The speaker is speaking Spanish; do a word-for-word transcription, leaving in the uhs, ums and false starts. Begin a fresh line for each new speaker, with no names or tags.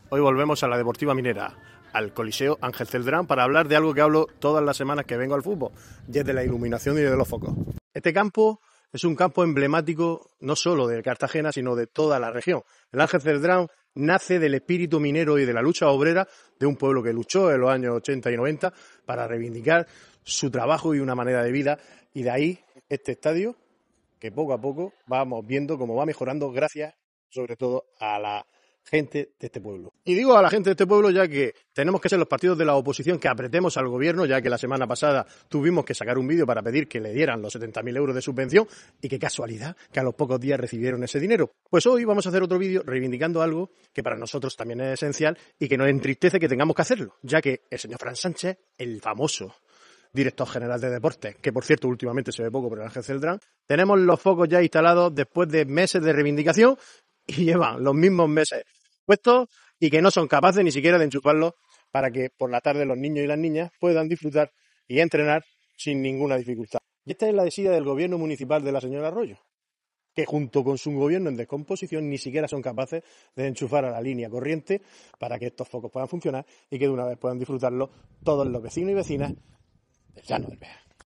Hoy volvemos a la Deportiva Minera, al Coliseo Ángel Celdrán, para hablar de algo que hablo todas las semanas que vengo al fútbol, y es de la iluminación y de los focos. Este campo es un campo emblemático no solo de Cartagena, sino de toda la región. El Ángel Celdrán nace del espíritu minero y de la lucha obrera de un pueblo que luchó en los años ochenta y noventa para reivindicar su trabajo y una manera de vida, y de ahí este estadio que poco a poco vamos viendo cómo va mejorando gracias sobre todo a la gente de este pueblo. Y digo a la gente de este pueblo ya que tenemos que ser los partidos de la oposición que apretemos al gobierno, ya que la semana pasada tuvimos que sacar un vídeo para pedir que le dieran los setenta mil euros de subvención, y qué casualidad que a los pocos días recibieron ese dinero. Pues hoy vamos a hacer otro vídeo reivindicando algo que para nosotros también es esencial y que nos entristece que tengamos que hacerlo, ya que el señor Fran Sánchez, el famoso director general de deportes, que por cierto últimamente se ve poco por el Ángel Celdrán, tenemos los focos ya instalados después de meses de reivindicación y llevan los mismos meses puestos y que no son capaces ni siquiera de enchufarlos para que por la tarde los niños y las niñas puedan disfrutar y entrenar sin ninguna dificultad. Y esta es la desidia del gobierno municipal de la señora Arroyo, que junto con su gobierno en descomposición ni siquiera son capaces de enchufar a la línea corriente para que estos focos puedan funcionar y que de una vez puedan disfrutarlo todos los vecinos y vecinas del Llano del Bejar.